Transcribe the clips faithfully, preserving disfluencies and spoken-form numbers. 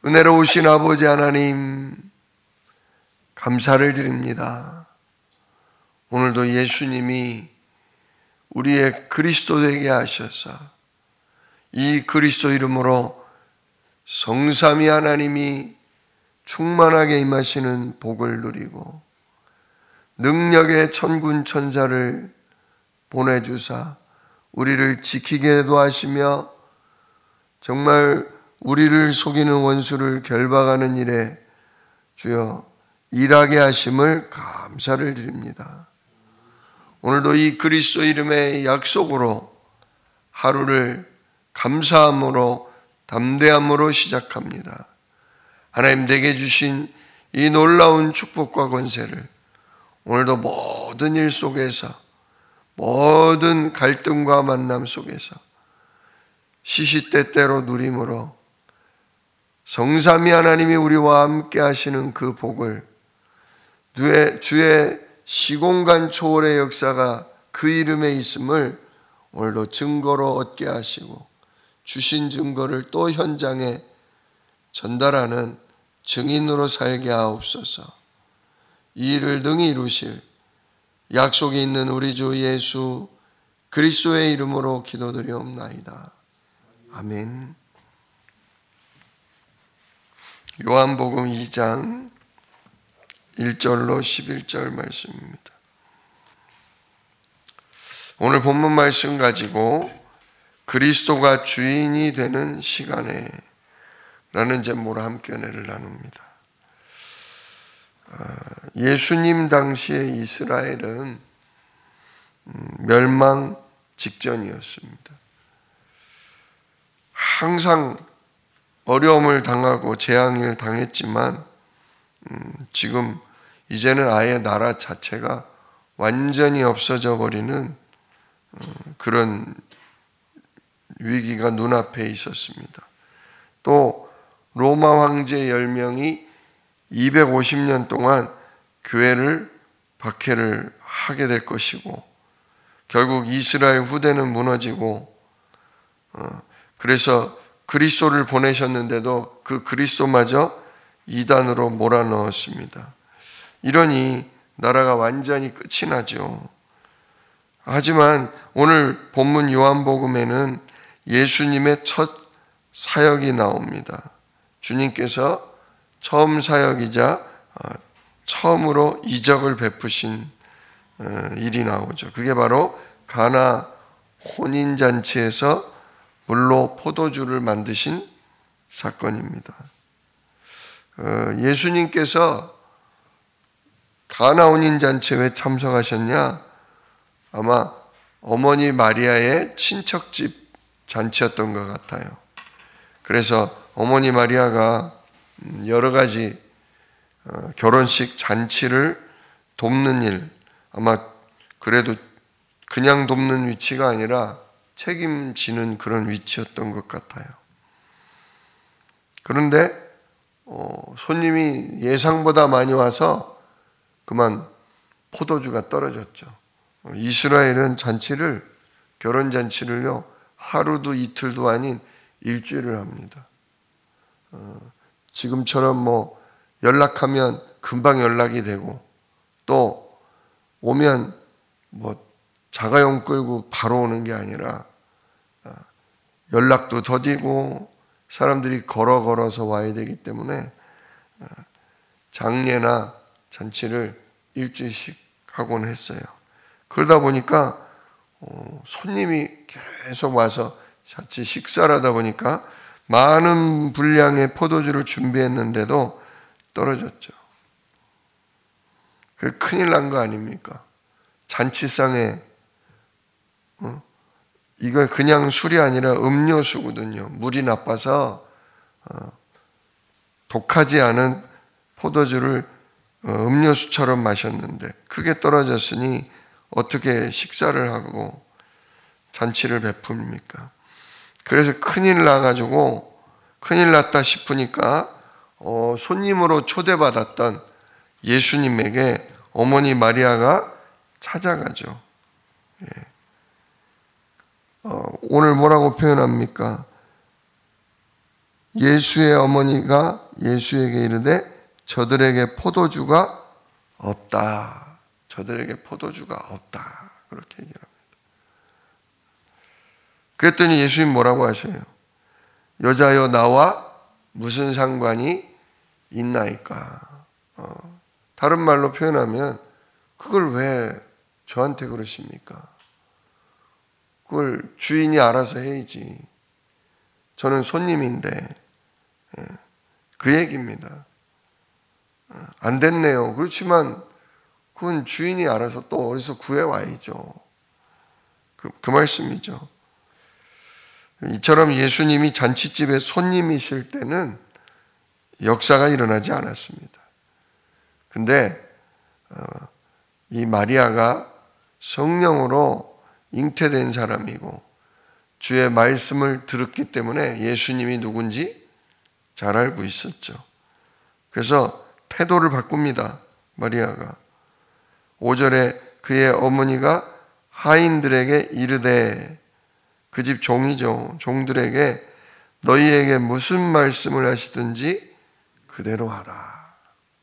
은혜로우신 아버지 하나님, 감사를 드립니다. 오늘도 예수님이 우리의 그리스도 되게 하셔서 이 그리스도 이름으로 성삼위 하나님이 충만하게 임하시는 복을 누리고 능력의 천군 천사를 보내주사 우리를 지키게도 하시며 정말 우리를 속이는 원수를 결박하는 일에 주여 일하게 하심을 감사를 드립니다. 오늘도 이 그리스도 이름의 약속으로 하루를 감사함으로 담대함으로 시작합니다. 하나님 내게 주신 이 놀라운 축복과 권세를 오늘도 모든 일 속에서 모든 갈등과 만남 속에서 시시때때로 누림으로 성삼위 하나님이 우리와 함께 하시는 그 복을 주의 시공간 초월의 역사가 그 이름에 있음을 오늘도 증거로 얻게 하시고 주신 증거를 또 현장에 전달하는 증인으로 살게 하옵소서. 이 일을 능히 이루실 약속이 있는 우리 주 예수 그리스도의 이름으로 기도드리옵나이다. 아멘. 요한복음 이 장 일 절로 십일 절 말씀입니다. 오늘 본문 말씀 가지고 그리스도가 주인이 되는 시간에 라는 제목으로 함께 은혜를 나눕니다. 예수님 당시에 이스라엘은 멸망 직전이었습니다. 항상 어려움을 당하고 재앙을 당했지만 지금 이제는 아예 나라 자체가 완전히 없어져 버리는 그런 위기가 눈앞에 있었습니다. 또 로마 황제 열 명이 이백오십 년 동안 교회를 박해를 하게 될 것이고 결국 이스라엘 후대는 무너지고 그래서 그리스도를 보내셨는데도 그 그리스도마저 이단으로 몰아넣었습니다. 이러니 나라가 완전히 끝이 나죠. 하지만 오늘 본문 요한복음에는 예수님의 첫 사역이 나옵니다. 주님께서 처음 사역이자 처음으로 이적을 베푸신 일이 나오죠. 그게 바로 가나 혼인잔치에서 물로 포도주를 만드신 사건입니다. 예수님께서 가나 혼인잔치에 왜 참석하셨냐? 아마 어머니 마리아의 친척집 잔치였던 것 같아요. 그래서 어머니 마리아가 여러 가지 결혼식 잔치를 돕는 일, 아마 그래도 그냥 돕는 위치가 아니라 책임지는 그런 위치였던 것 같아요. 그런데 어, 손님이 예상보다 많이 와서 그만 포도주가 떨어졌죠. 이스라엘은 잔치를, 결혼잔치를요, 하루도 이틀도 아닌 일주일을 합니다. 어, 지금처럼 뭐 연락하면 금방 연락이 되고 또 오면 뭐 자가용 끌고 바로 오는 게 아니라 연락도 더디고 사람들이 걸어 걸어서 와야 되기 때문에 장례나 잔치를 일주일씩 하곤 했어요. 그러다 보니까 손님이 계속 와서 같이 식사를 하다 보니까 많은 분량의 포도주를 준비했는데도 떨어졌죠. 그 큰일 난 거 아닙니까? 잔치상에 어? 이거 그냥 술이 아니라 음료수거든요. 물이 나빠서 어, 독하지 않은 포도주를 어, 음료수처럼 마셨는데 크게 떨어졌으니 어떻게 식사를 하고 잔치를 베풉니까? 그래서 큰일 나가지고 큰일 났다 싶으니까 어, 손님으로 초대받았던 예수님에게 어머니 마리아가 찾아가죠. 예. 어, 오늘 뭐라고 표현합니까? 예수의 어머니가 예수에게 이르되 저들에게 포도주가 없다. 저들에게 포도주가 없다. 그렇게 얘기합니다. 그랬더니 예수님 뭐라고 하셔요? 여자여 나와 무슨 상관이 있나이까? 어, 다른 말로 표현하면 그걸 왜 저한테 그러십니까? 그걸 주인이 알아서 해야지. 저는 손님인데. 그 얘기입니다. 안 됐네요. 그렇지만 그건 주인이 알아서 또 어디서 구해와야죠. 그, 그 말씀이죠. 이처럼 예수님이 잔치집에 손님이 있을 때는 역사가 일어나지 않았습니다. 근데 어, 이 마리아가 성령으로 잉태된 사람이고 주의 말씀을 들었기 때문에 예수님이 누군지 잘 알고 있었죠. 그래서 태도를 바꿉니다. 마리아가. 오 절에 그의 어머니가 하인들에게 이르되, 그 집 종이죠. 종들에게 너희에게 무슨 말씀을 하시든지 그대로 하라.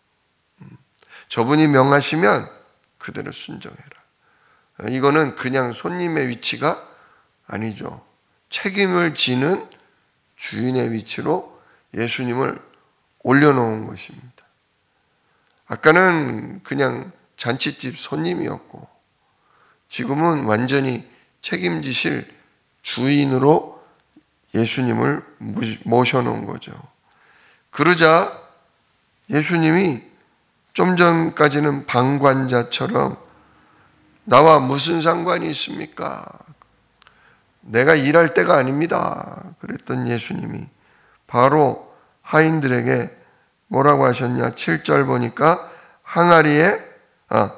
저분이 명하시면 그대로 순종해라. 이거는 그냥 손님의 위치가 아니죠. 책임을 지는 주인의 위치로 예수님을 올려놓은 것입니다. 아까는 그냥 잔치집 손님이었고 지금은 완전히 책임지실 주인으로 예수님을 모셔놓은 거죠. 그러자 예수님이 좀 전까지는 방관자처럼 나와 무슨 상관이 있습니까? 내가 일할 때가 아닙니다. 그랬던 예수님이 바로 하인들에게 뭐라고 하셨냐? 칠 절 보니까 항아리에 아,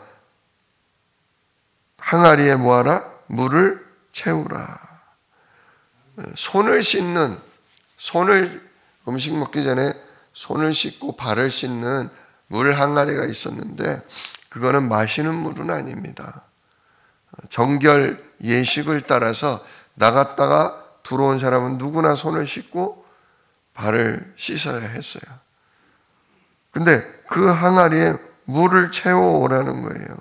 항아리에 뭐하라? 물을 채우라. 손을 씻는, 손을 음식 먹기 전에 손을 씻고 발을 씻는 물 항아리가 있었는데 그거는 마시는 물은 아닙니다. 정결 예식을 따라서 나갔다가 들어온 사람은 누구나 손을 씻고 발을 씻어야 했어요. 근데 그 항아리에 물을 채워오라는 거예요.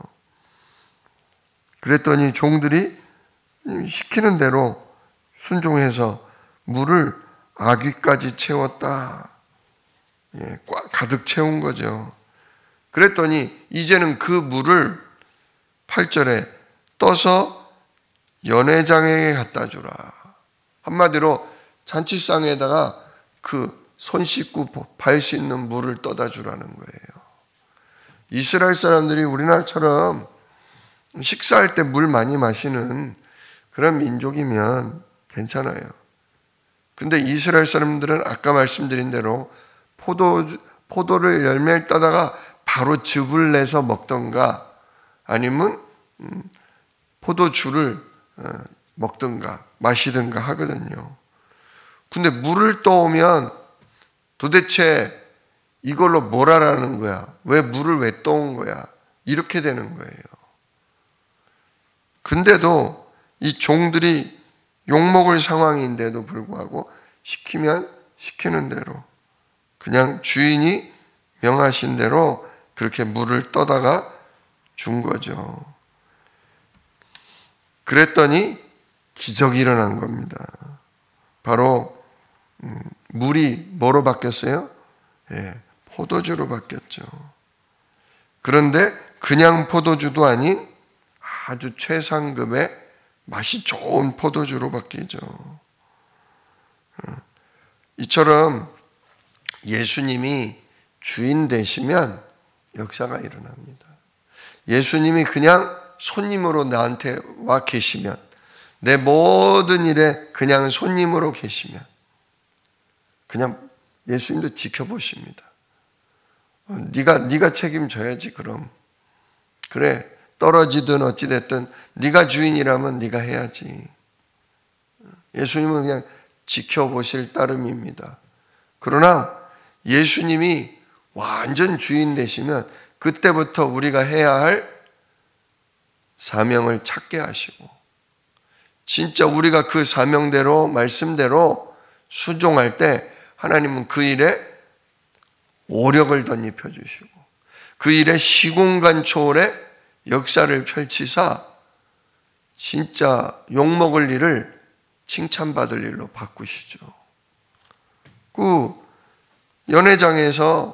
그랬더니 종들이 시키는 대로 순종해서 물을 아귀까지 채웠다. 예, 꽉 가득 채운 거죠. 그랬더니 이제는 그 물을 팔 절에 떠서 연회장에게 갖다 주라. 한마디로 잔치상에다가 그 손 씻고 발 씻는 물을 떠다 주라는 거예요. 이스라엘 사람들이 우리나라처럼 식사할 때 물 많이 마시는 그런 민족이면 괜찮아요. 근데 이스라엘 사람들은 아까 말씀드린 대로 포도, 포도를 열매를 따다가 바로 즙을 내서 먹던가 아니면 포도주를 먹던가 마시던가 하거든요. 근데 물을 떠오면 도대체 이걸로 뭘 하라는 거야? 왜 물을 왜 떠온 거야? 이렇게 되는 거예요. 근데도 이 종들이 욕먹을 상황인데도 불구하고 시키면 시키는 대로 그냥 주인이 명하신 대로 그렇게 물을 떠다가 준 거죠. 그랬더니 기적이 일어난 겁니다. 바로 물이 뭐로 바뀌었어요? 예, 포도주로 바뀌었죠. 그런데 그냥 포도주도 아닌 아주 최상급의 맛이 좋은 포도주로 바뀌죠. 이처럼 예수님이 주인 되시면 역사가 일어납니다. 예수님이 그냥 손님으로 나한테 와 계시면, 내 모든 일에 그냥 손님으로 계시면 그냥 예수님도 지켜보십니다. 어, 네가 네가 책임져야지. 그럼 그래, 떨어지든 어찌됐든 네가 주인이라면 네가 해야지. 예수님은 그냥 지켜보실 따름입니다. 그러나 예수님이 완전 주인 되시면 그때부터 우리가 해야 할 사명을 찾게 하시고 진짜 우리가 그 사명대로 말씀대로 순종할 때 하나님은 그 일에 오력을 덧입혀 주시고 그 일에 시공간 초월의 역사를 펼치사 진짜 욕먹을 일을 칭찬받을 일로 바꾸시죠. 그 연회장에서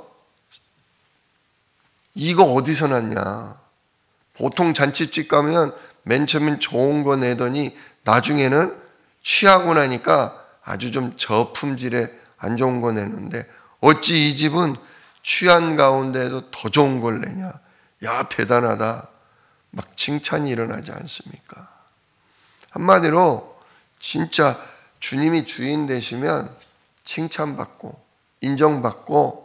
이거 어디서 났냐. 보통 잔치집 가면 맨 처음엔 좋은 거 내더니 나중에는 취하고 나니까 아주 좀 저품질의 안 좋은 거 내는데 어찌 이 집은 취한 가운데에도 더 좋은 걸 내냐. 야, 대단하다. 막 칭찬이 일어나지 않습니까? 한마디로 진짜 주님이 주인 되시면 칭찬받고 인정받고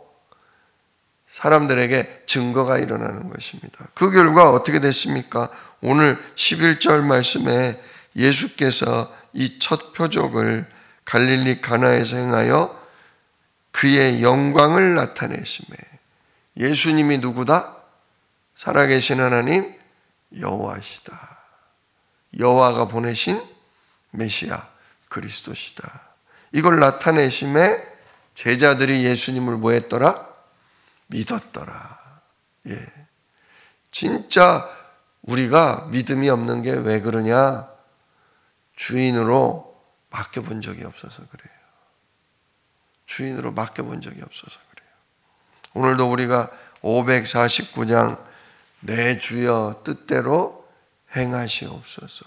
사람들에게 증거가 일어나는 것입니다. 그 결과 어떻게 됐습니까? 오늘 십일 절 말씀에 예수께서 이 첫 표적을 갈릴리 가나에서 행하여 그의 영광을 나타내시매. 예수님이 누구다? 살아계신 하나님 여호와시다. 여호와가 보내신 메시아 그리스도시다. 이걸 나타내심에 제자들이 예수님을 뭐 했더라? 믿었더라. 예. 진짜 우리가 믿음이 없는 게 왜 그러냐? 주인으로 맡겨본 적이 없어서 그래요. 주인으로 맡겨본 적이 없어서 그래요. 오늘도 우리가 오백사십구 장 내 주여 뜻대로 행하시옵소서.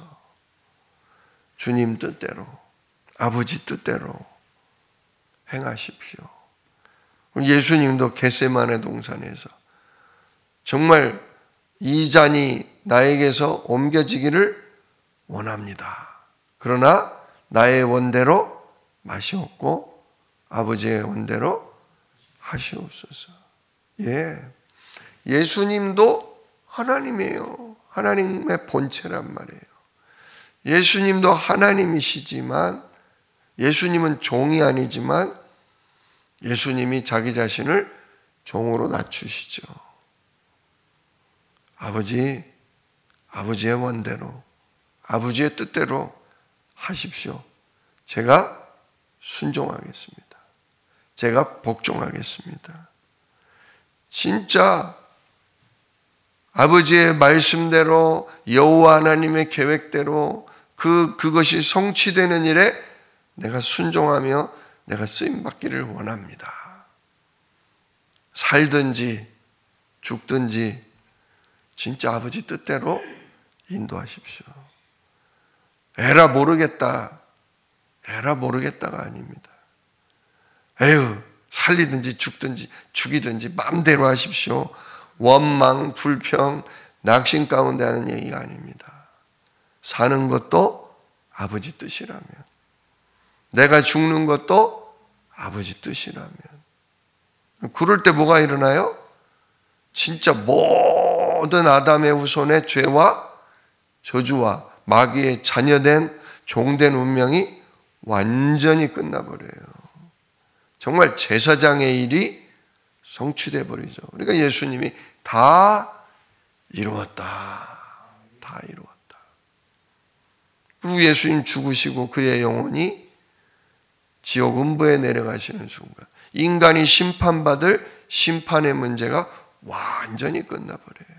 주님 뜻대로, 아버지 뜻대로 행하십시오. 예수님도 겟세마네 동산에서 정말 이 잔이 나에게서 옮겨지기를 원합니다. 그러나 나의 원대로 마시옵고 아버지의 원대로 하시옵소서. 예, 예수님도 하나님이에요. 하나님의 본체란 말이에요. 예수님도 하나님이시지만 예수님은 종이 아니지만 예수님이 자기 자신을 종으로 낮추시죠. 아버지, 아버지의 원대로, 아버지의 뜻대로 하십시오. 제가 순종하겠습니다. 제가 복종하겠습니다. 진짜 아버지의 말씀대로 여호와 하나님의 계획대로 그, 그것이 성취되는 일에 내가 순종하며 내가 쓰임받기를 원합니다. 살든지 죽든지 진짜 아버지 뜻대로 인도하십시오. 에라 모르겠다. 에라 모르겠다가 아닙니다. 에휴 살리든지 죽든지 죽이든지 마음대로 하십시오. 원망, 불평, 낙심 가운데 하는 얘기가 아닙니다. 사는 것도 아버지 뜻이라면 내가 죽는 것도 아버지 뜻이라면 그럴 때 뭐가 일어나요? 진짜 모든 아담의 후손의 죄와 저주와 마귀의 자녀된 종된 운명이 완전히 끝나버려요. 정말 제사장의 일이 성취돼 버리죠. 그러니까 예수님이 다 이루었다. 다 이루었다. 그리고 예수님 죽으시고 그의 영혼이 지옥 음부에 내려가시는 순간 인간이 심판받을 심판의 문제가 완전히 끝나버려요.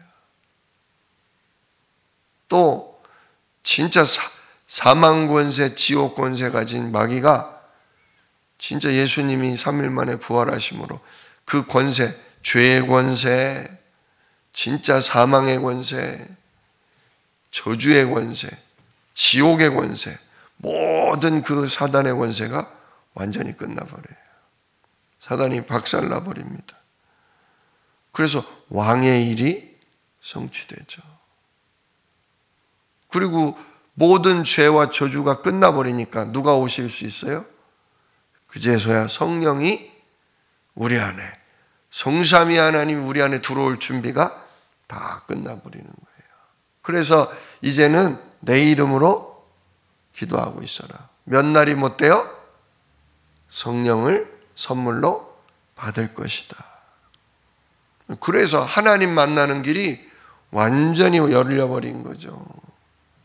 또 진짜 사, 사망 권세, 지옥 권세 가진 마귀가 진짜 예수님이 삼 일 만에 부활하심으로 그 권세, 죄의 권세, 진짜 사망의 권세, 저주의 권세, 지옥의 권세, 모든 그 사단의 권세가 완전히 끝나버려요. 사단이 박살나버립니다. 그래서 왕의 일이 성취되죠. 그리고 모든 죄와 저주가 끝나버리니까 누가 오실 수 있어요? 그제서야 성령이 우리 안에, 성삼위 하나님 우리 안에 들어올 준비가 다 끝나버리는 거예요. 그래서 이제는 내 이름으로 기도하고 있어라. 몇 날이 못 돼요? 성령을 선물로 받을 것이다. 그래서 하나님 만나는 길이 완전히 열려버린 거죠.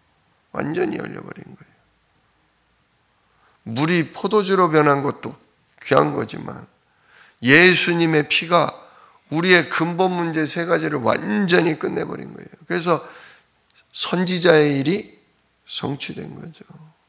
완전히 열려버린 거예요. 물이 포도주로 변한 것도 귀한 거지만 예수님의 피가 우리의 근본 문제 세 가지를 완전히 끝내버린 거예요. 그래서 선지자의 일이 성취된 거죠.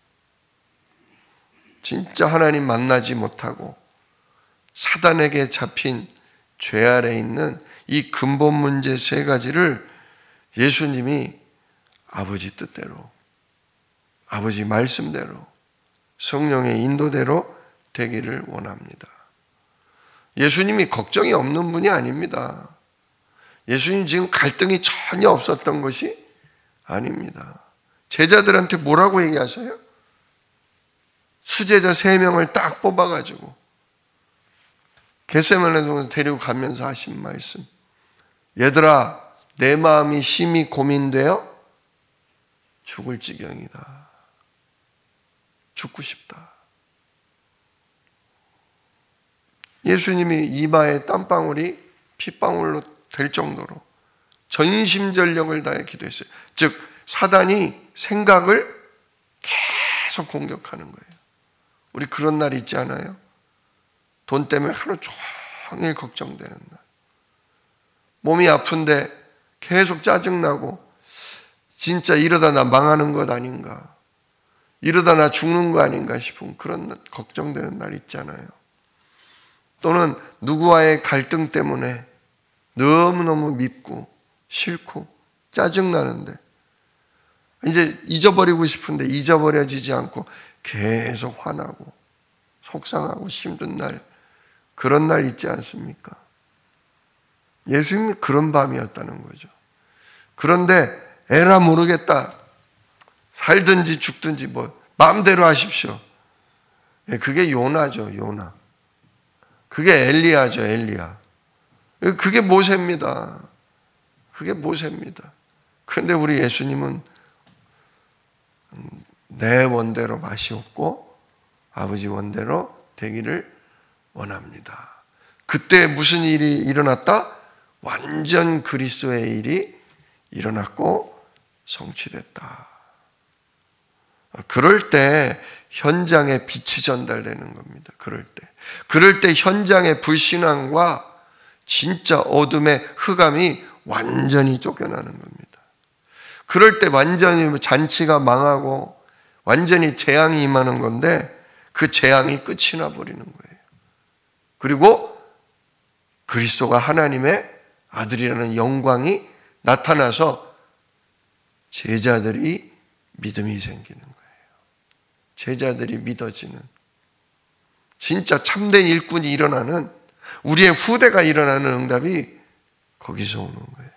진짜 하나님 만나지 못하고 사단에게 잡힌 죄 아래 있는 이 근본 문제 세 가지를 예수님이 아버지 뜻대로, 아버지 말씀대로, 성령의 인도대로 되기를 원합니다. 예수님이 걱정이 없는 분이 아닙니다. 예수님 지금 갈등이 전혀 없었던 것이 아닙니다. 제자들한테 뭐라고 얘기하세요? 수제자 세 명을 딱 뽑아가지고 겟세마네 데리고 가면서 하신 말씀. 얘들아, 내 마음이 심히 고민되어 죽을 지경이다. 죽고 싶다. 예수님이 이마에 땀방울이 핏방울로 될 정도로 전심전력을 다해 기도했어요. 즉 사단이 생각을 계속 공격하는 거예요. 우리 그런 날 있지 않아요? 돈 때문에 하루 종일 걱정되는 날. 몸이 아픈데 계속 짜증나고 진짜 이러다 나 망하는 것 아닌가, 이러다 나 죽는 거 아닌가 싶은 그런 걱정되는 날 있잖아요. 또는 누구와의 갈등 때문에 너무너무 밉고 싫고 짜증나는데 이제 잊어버리고 싶은데 잊어버려지지 않고 계속 화나고 속상하고 힘든 날, 그런 날 있지 않습니까? 예수님이 그런 밤이었다는 거죠. 그런데 에라 모르겠다, 살든지 죽든지 뭐 마음대로 하십시오. 그게 요나죠. 요나. 그게 엘리야죠. 엘리야. 그게 모세입니다. 그게 모세입니다. 그런데 우리 예수님은 내 원대로 맛이 없고 아버지 원대로 되기를 원합니다. 그때 무슨 일이 일어났다? 완전 그리스도의 일이 일어났고 성취됐다. 그럴 때 현장에 빛이 전달되는 겁니다. 그럴 때. 그럴 때 현장의 불신앙과 진짜 어둠의 흑암이 완전히 쫓겨나는 겁니다. 그럴 때 완전히 잔치가 망하고 완전히 재앙이 임하는 건데 그 재앙이 끝이 나버리는 거예요. 그리고 그리스도가 하나님의 아들이라는 영광이 나타나서 제자들이 믿음이 생기는 거예요. 제자들이 믿어지는, 진짜 참된 일꾼이 일어나는, 우리의 후대가 일어나는 응답이 거기서 오는 거예요.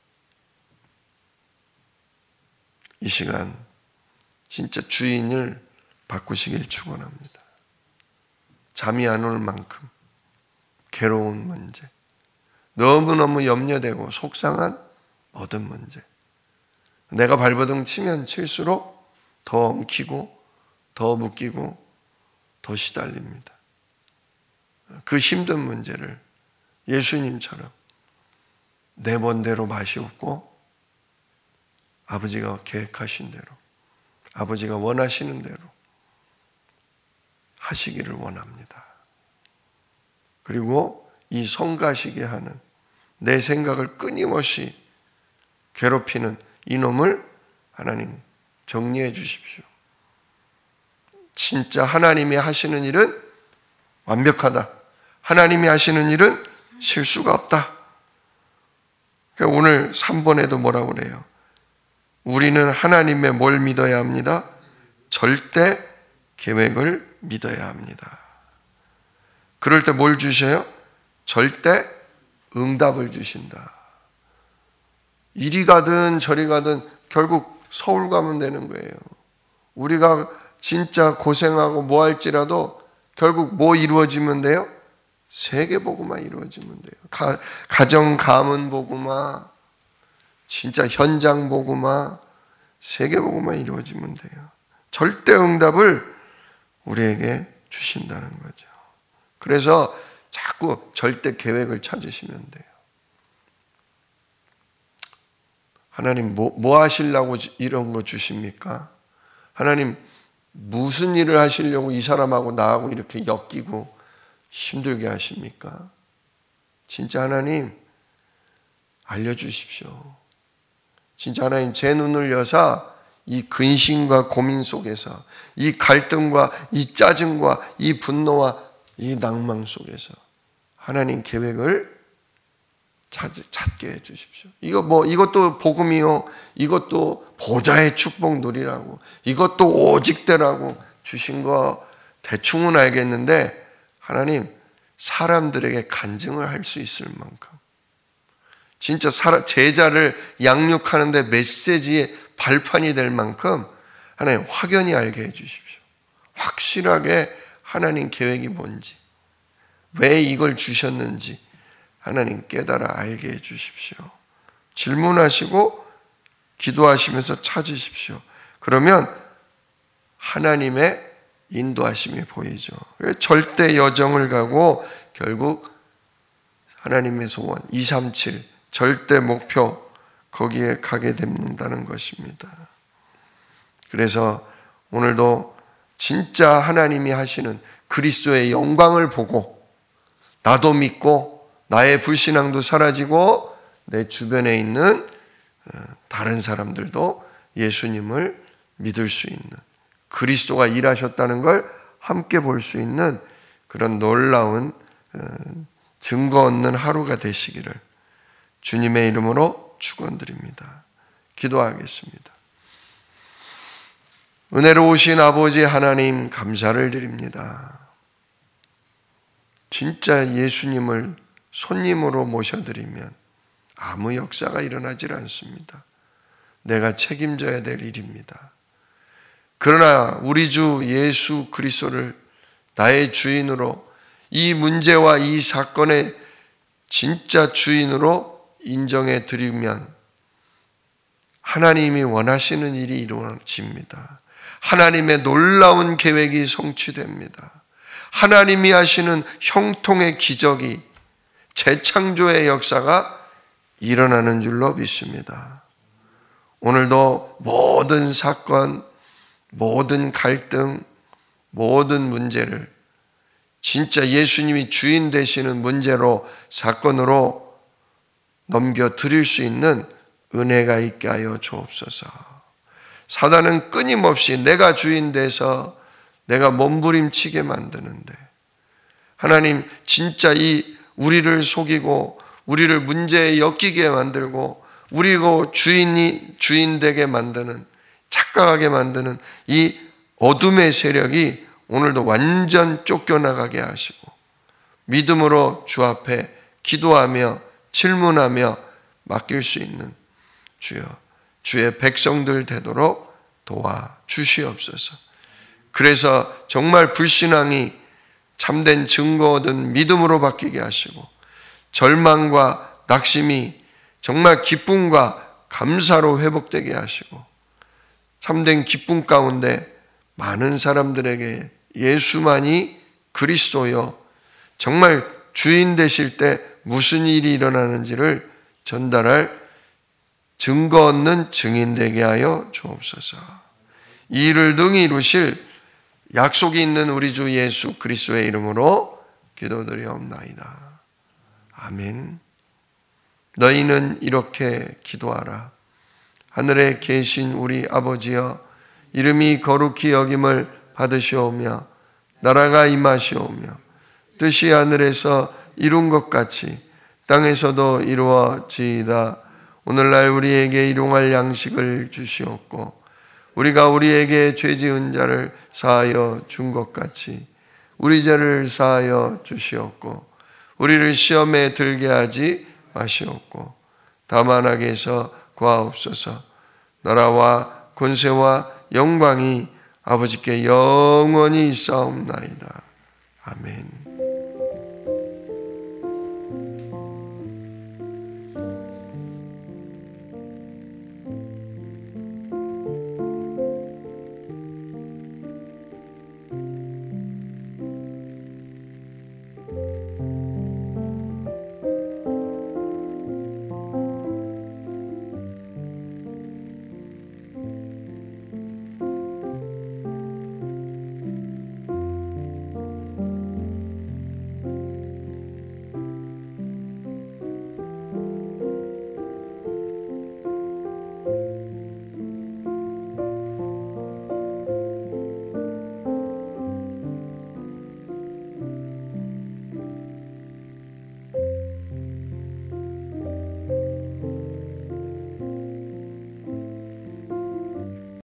이 시간 진짜 주인을 바꾸시길 축원합니다. 잠이 안 올 만큼 괴로운 문제, 너무너무 염려되고 속상한 모든 문제, 내가 발버둥 치면 칠수록 더 엉키고 더 묶이고 더 시달립니다. 그 힘든 문제를 예수님처럼 내 멋대로 맛이 없고 아버지가 계획하신 대로, 아버지가 원하시는 대로 하시기를 원합니다. 그리고 이 성가시게 하는, 내 생각을 끊임없이 괴롭히는 이놈을 하나님 정리해 주십시오. 진짜 하나님이 하시는 일은 완벽하다. 하나님이 하시는 일은 실수가 없다. 그러니까 오늘 삼 번에도 뭐라고 그래요? 우리는 하나님의 뭘 믿어야 합니다? 절대 계획을 믿어야 합니다. 그럴 때 뭘 주셔요? 절대 응답을 주신다. 이리 가든 저리 가든 결국 서울 가면 되는 거예요. 우리가 진짜 고생하고 뭐 할지라도 결국 뭐 이루어지면 돼요? 세계복음화 이루어지면 돼요. 가, 가정 가문 복음화, 진짜 현장 복음화, 세계복음화 이루어지면 돼요. 절대 응답을 우리에게 주신다는 거죠. 그래서 자꾸 절대 계획을 찾으시면 돼요. 하나님 뭐, 뭐 하시려고 이런 거 주십니까? 하나님 무슨 일을 하시려고 이 사람하고 나하고 이렇게 엮이고 힘들게 하십니까? 진짜 하나님 알려주십시오. 진짜 하나님 제 눈을 여사 이 근심과 고민 속에서, 이 갈등과 이 짜증과 이 분노와 이 낭망 속에서 하나님 계획을 찾, 찾게 해주십시오. 이거 뭐 이것도 복음이요, 이것도 보좌의 축복 누리라고, 이것도 오직대라고 주신 거 대충은 알겠는데 하나님 사람들에게 간증을 할 수 있을 만큼, 진짜 제자를 양육하는데 메시지의 발판이 될 만큼 하나님 확연히 알게 해주십시오. 확실하게 하나님 계획이 뭔지, 왜 이걸 주셨는지 하나님 깨달아 알게 해주십시오. 질문하시고 기도하시면서 찾으십시오. 그러면 하나님의 인도하심이 보이죠. 절대 여정을 가고 결국 하나님의 소원 이삼칠 절대 목표 거기에 가게 된다는 것입니다. 그래서 오늘도 진짜 하나님이 하시는 그리스도의 영광을 보고 나도 믿고 나의 불신앙도 사라지고 내 주변에 있는 다른 사람들도 예수님을 믿을 수 있는, 그리스도가 일하셨다는 걸 함께 볼 수 있는 그런 놀라운 증거 얻는 하루가 되시기를 주님의 이름으로 축원드립니다. 기도하겠습니다. 은혜로우신 아버지 하나님 감사를 드립니다. 진짜 예수님을 손님으로 모셔드리면 아무 역사가 일어나질 않습니다. 내가 책임져야 될 일입니다. 그러나 우리 주 예수 그리스도를 나의 주인으로, 이 문제와 이 사건의 진짜 주인으로 인정해 드리면 하나님이 원하시는 일이 이루어집니다. 하나님의 놀라운 계획이 성취됩니다. 하나님이 하시는 형통의 기적이, 재창조의 역사가 일어나는 줄로 믿습니다. 오늘도 모든 사건, 모든 갈등, 모든 문제를 진짜 예수님이 주인 되시는 문제로, 사건으로 넘겨드릴 수 있는 은혜가 있게 하여 주옵소서. 사단은 끊임없이 내가 주인 돼서 내가 몸부림치게 만드는데, 하나님 진짜 이 우리를 속이고 우리를 문제에 엮이게 만들고 우리고 주인이 주인 되게 만드는, 착각하게 만드는 이 어둠의 세력이 오늘도 완전 쫓겨나가게 하시고 믿음으로 주 앞에 기도하며 질문하며 맡길 수 있는 주여, 주의 백성들 되도록 도와주시옵소서. 그래서 정말 불신앙이 참된 증거 얻은 믿음으로 바뀌게 하시고 절망과 낙심이 정말 기쁨과 감사로 회복되게 하시고 참된 기쁨 가운데 많은 사람들에게 예수만이 그리스도요, 정말 주인 되실 때 무슨 일이 일어나는지를 전달할 증거 얻는 증인 되게 하여 주옵소서. 이 일을 능히 이루실 약속이 있는 우리 주 예수 그리스도의 이름으로 기도드리옵나이다. 아멘. 너희는 이렇게 기도하라. 하늘에 계신 우리 아버지여, 이름이 거룩히 여김을 받으시오며 나라가 임하시오며 뜻이 하늘에서 이룬 것 같이 땅에서도 이루어지이다. 오늘날 우리에게 일용할 양식을 주시옵고 우리가 우리에게 죄 지은 자를 사하여 준 것 같이 우리 죄를 사하여 주시옵고 우리를 시험에 들게 하지 마시옵고 다만 악에서 구하옵소서. 나라와 권세와 영광이 아버지께 영원히 있사옵나이다. 아멘.